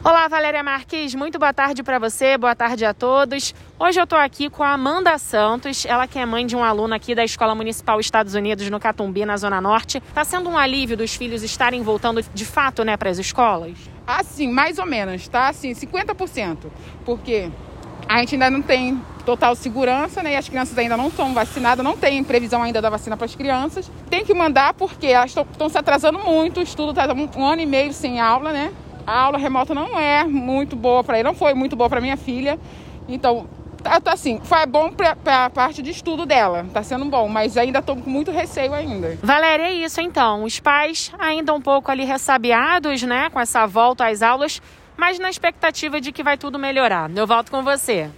Olá, Valéria Marques, muito boa tarde para você, boa tarde a todos. Hoje eu estou aqui com a Amanda Santos, ela que é mãe de um aluno aqui da Escola Municipal Estados Unidos, no Catumbi, na Zona Norte. Está sendo um alívio dos filhos estarem voltando de fato, para as escolas? Assim, mais ou menos, tá? Assim, 50%, porque a gente ainda não tem total segurança, né? E as crianças ainda não são vacinadas, não tem previsão ainda da vacina para as crianças. Tem que mandar porque elas estão se atrasando muito, o estudo está um ano e meio sem aula, né? A aula remota não é muito boa para ele, não foi muito boa para minha filha. Então, tá assim, foi bom para a parte de estudo dela, tá sendo bom, mas ainda estou com muito receio ainda. Valéria, é isso então, os pais ainda um pouco ali ressabiados, né, com essa volta às aulas, mas na expectativa de que vai tudo melhorar. Eu volto com você.